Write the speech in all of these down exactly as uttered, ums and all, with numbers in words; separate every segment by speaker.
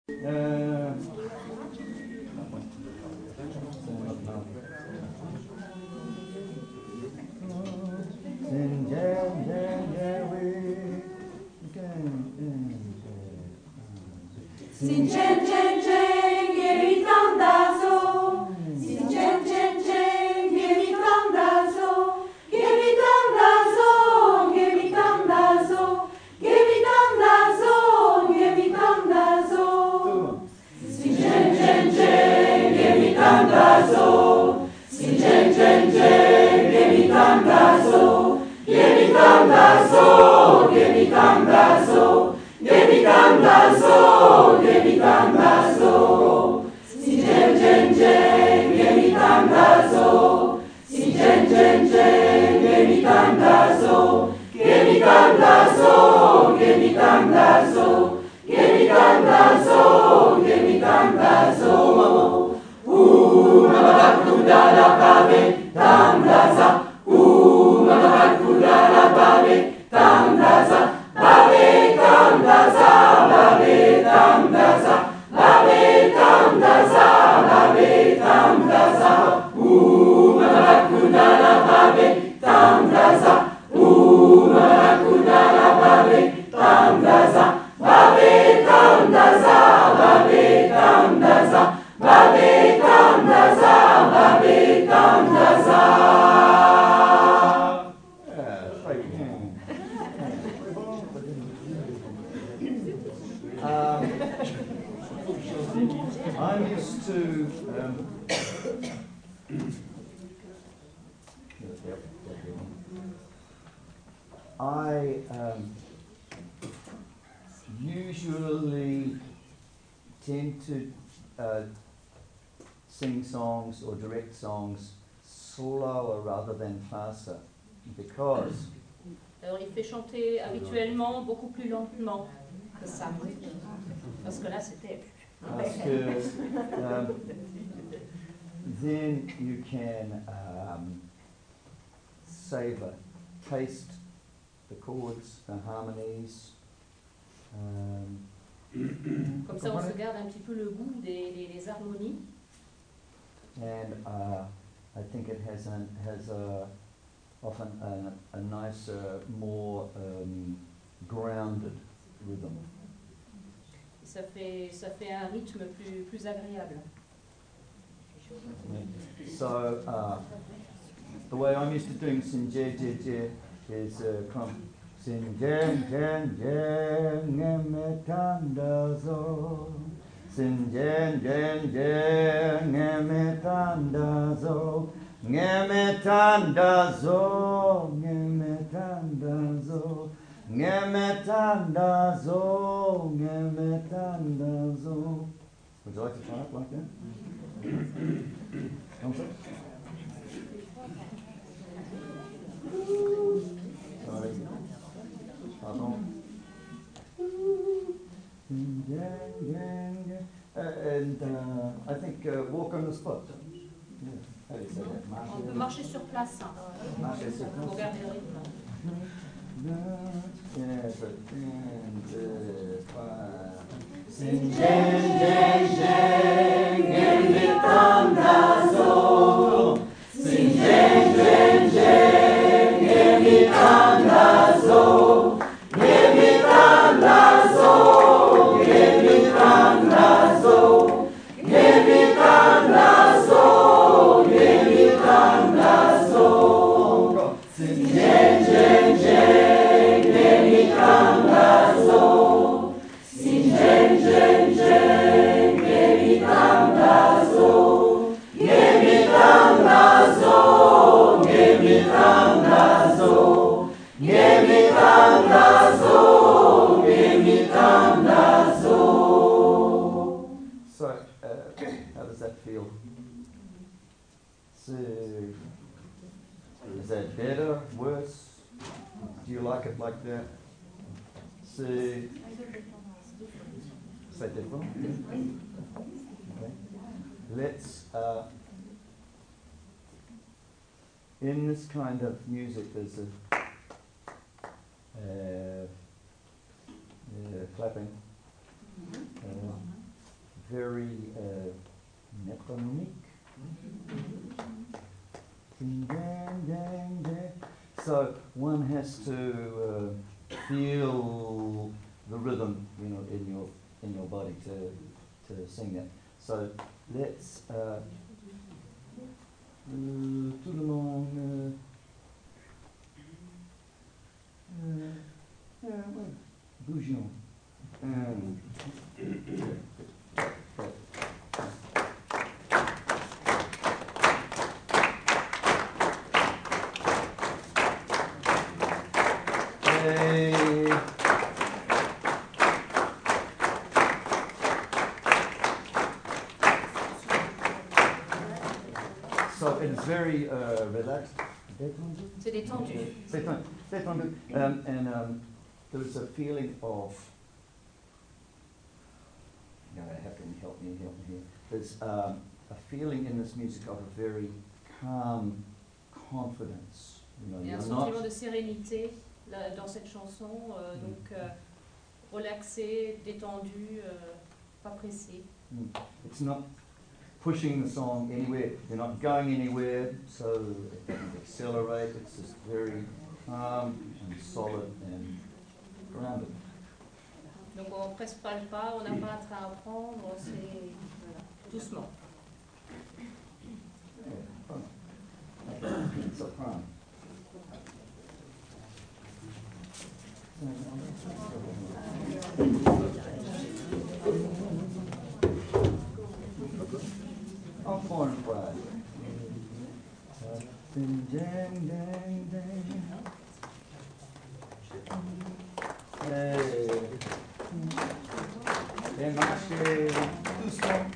Speaker 1: Euh,
Speaker 2: Sin chen chen chen, geritandazo. Sin chen chen chen, geritandazo. Geritandazo, geritandazo. Geritandazo, geritandazo. Sin chen chen chen, geritandazo. Sin chen chen chen, geritandazo. Geritandazo, geritandazo. Geritandazo, geritandazo. Si chen chen chen, geritandazo. Si chen chen chen, geritandazo. Geritandazo, geritandazo. Geritandazo, geritandazo. Uma barakuda la babe, tandaza. Uma barakuda la babe, tandaza. Babe tandaza, babe tandaza, babe tandaza, babe tandaza. Uma barakuda la babe tandaza, uma barakuda la babe tandaza, babe tandaza, babe tandaza, babe tandaza, babe tandaza.
Speaker 1: I'm used to um, I um, usually tend to uh, sing songs or direct songs slower rather than faster because
Speaker 3: Alors il fait chanter habituellement beaucoup plus lentement que ça. Parce que là c'était...
Speaker 1: Parce que um, then you can um, savor, taste the chords, the harmonies. Um,
Speaker 3: Comme ça on se garde un petit peu le goût des, des, des harmonies.
Speaker 1: And uh, I think it has an, has a, often a, a nicer, more um, grounded rhythm.
Speaker 3: Ça fait, ça fait un rythme plus, plus agréable.
Speaker 1: So, uh, the way I'm used to doing Sinje Je Je is uh, from Sinje Je Je Ngeme Tandazo Sinje Je Je Ngeme Tandazo Ngeme Tandazo Ngeme Tandazo Ngeme Tandazo Ngeme Tandazo. Would you like to try it like that? Sorry. Pardon. Uh, and uh, I think uh, walk on the spot. Yeah. How do you say that? Marcher.
Speaker 3: On peut marcher sur place. Hein.
Speaker 1: Marcher sur place.
Speaker 3: Pour garder le rythme.
Speaker 1: Yeah, but and uh, five.
Speaker 2: Sin chen chen chen, geritandazo. Sin chen chen chen, geritandazo. Geritandazo, geritandazo. Geritandazo, geritandazo. Sin chen chen chen, geritandazo. Sin chen chen chen, geritandazo. Geritandazo, geritandazo. Geritandazo, geritandazo.
Speaker 1: So, uh, how does that feel? So, is that better, worse? Do you like it like that? So, is that different? Okay. Let's, uh, in this kind of music, there's a uh, uh, clapping. Uh, very uh, metronomic. Ding, dang, dang, dang. So one has to uh, feel the rhythm, you know, in your in your body to to sing that. So let's uh, euh, tout le monde. Euh, euh, euh, ouais. Bougeons. Um, hey. So it's very uh, relaxed.
Speaker 3: C'est détendu.
Speaker 1: C'est détendu. Détendu. Um, and um, there's a feeling of. You know, how can you help me? Help me here. There's um, a feeling in this music of a very calm confidence. You know,
Speaker 3: Il y a un
Speaker 1: you're
Speaker 3: sentiment
Speaker 1: not.
Speaker 3: de sérénité là, dans cette chanson, euh,
Speaker 1: Mm.
Speaker 3: donc euh, relaxé, détendu, euh, pas pressé.
Speaker 1: Mm. It's not pushing the song anywhere. You're not going anywhere, so it doesn't accelerate. It's just very calm and solid and grounded.
Speaker 3: Donc on ne presse pas le pas, on n'a pas un train à prendre, c'est voilà, doucement.
Speaker 1: Soprano. Enfant and pride. Ding, dang, dang, dang. Hey. Et marchez doucement.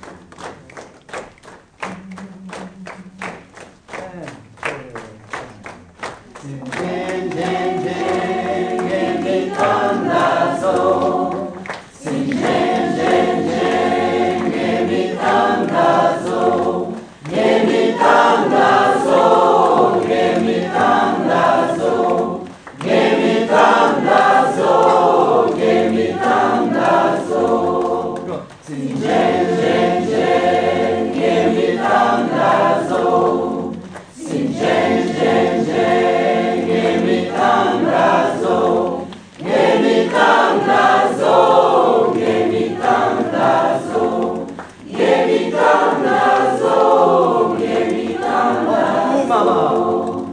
Speaker 1: Ding, ding, ding, and it comes so. Sing, ding, ding, ding, and it comes so. And it comes so. And it comes so. And it comes so. And it comes so. Sing, ding, ding, ding, and it comes so. Sing, ding, ding, ding, and it comes so. And it comes so. And it comes so. And it comes so. And it comes so. Mama.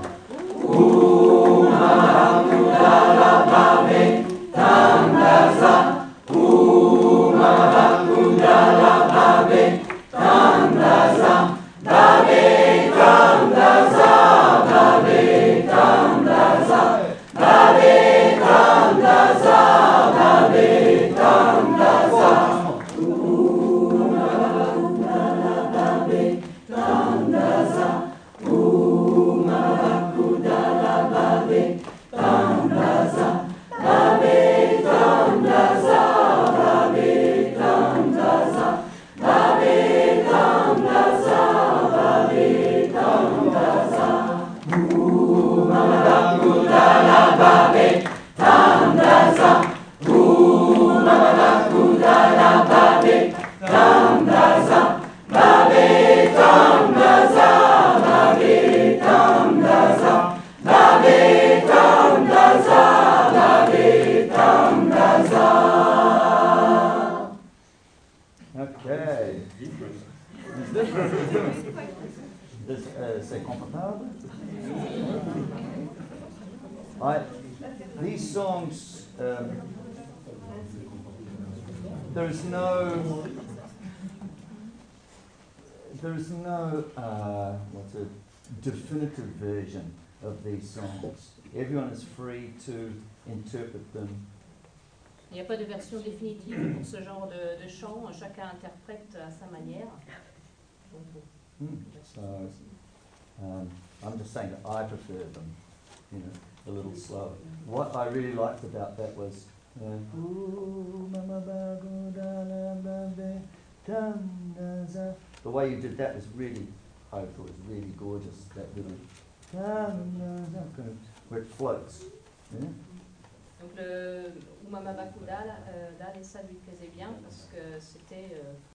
Speaker 1: Ooh, mama, kudala babe, tandaza. Ooh, mama, kudala babe, tandaza. Babe, tandaza. Babe, tandaza. Babe, tandaza. Babe, tandaza. Ooh, mama, kudala babe, tandaza. Ooh, mama, kudala babe, tandaza. Babe, tandaza. Babe, tandaza. Babe, tandaza. Babe, tandaza. Ooh, mama, kudala babe, tandaza. Ooh, mama, kudala babe, tandaza. Babe, tandaza. Babe, tandaza. Babe, tandaza. Babe, tandaza. Okay. Is this this uh, c'est confortable? I, these songs, um, there is no, there is no, uh, what's a definitive version of these songs. Everyone is free to interpret them.
Speaker 3: Il n'y a pas de version définitive pour ce genre de, de chant, chacun interprète à sa manière. Donc,
Speaker 1: Mm. So, um, I'm just saying that I prefer them, you know, a little slower. What I really liked about that was, uh, "Ooh, mama bago da la ba be, dum da za." The way you did that was really, I thought was really gorgeous. That little, dum da za, kind of, where it floats. Yeah?
Speaker 3: donc le Umama Bakuda, euh, Dal, et ça lui plaisait bien parce que c'était euh,